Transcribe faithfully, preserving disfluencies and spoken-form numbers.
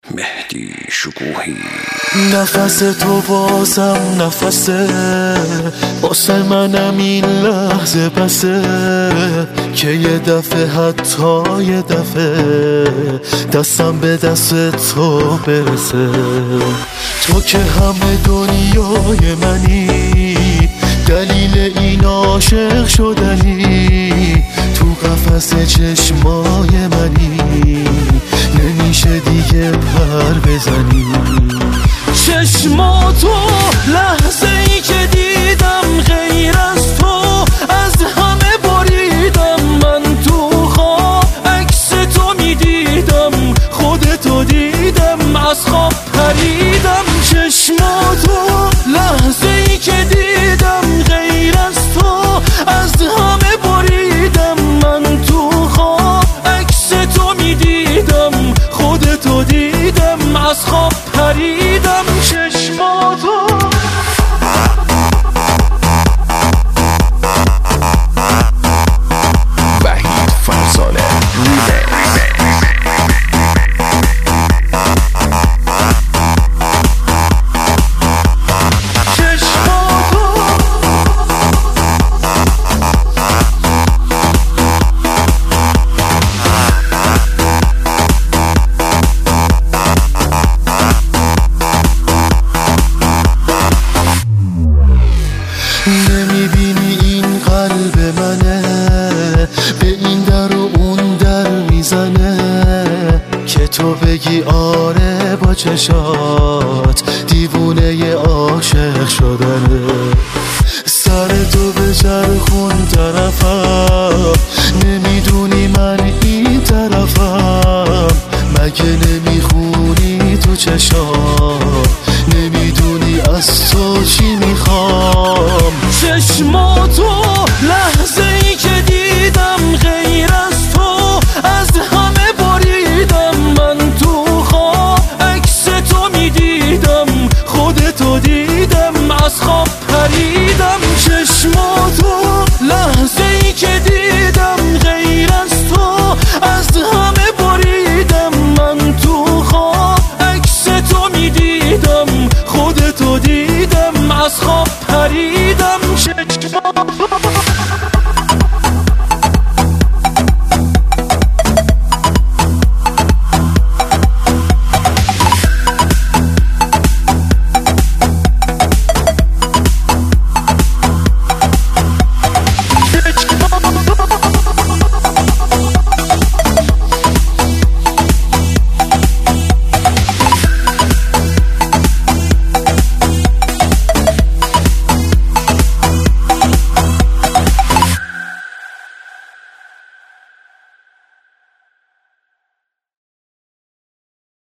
مهدی شکوهی. نفس تو بازم نفسه، واسه منم این لحظه بسه که یه دفعه حتی یه دفعه دستم به دست تو برسه. تو که همه دنیای منی، دلیل این عاشق شدنی، تو قفس چشمای منی، نمیشه دیگه پر بزنی. چشماتو لحظه ای که دیدم، غیر از تو از همه بریدم. من تو خواب عکس تو میدیدم، خودتو دیدم از خواب پریدم. چشماتو لحظه ای که دیدم، غیر از تو از همه بریدم. من تو خواب عکس تو میدیدم، خودتو دیدم از خواب پریدم. چشماتو وحید فرزانه نمیبینی این قلب منه، به این در و اون در میزنه که تو بگی آره با چشات، دیوونه ی عاشق شدنه. سر تو به چرخون طرفم، نمیدونی من این طرفم. مگه نمیخونی تو چشام، نمیدونی از تو چی میخوام. چشماتو لحظه ای که دیدم، غیر از تو از همه بریدم. من تو خواب عکس تو میدیدم، خودتو دیدم از خواب پریدم. چشماتو لحظه ای که دیدم، غیر از تو از همه بریدم. من تو خواب عکس تو میدیدم، خودتو دیدم از خواب پریدم.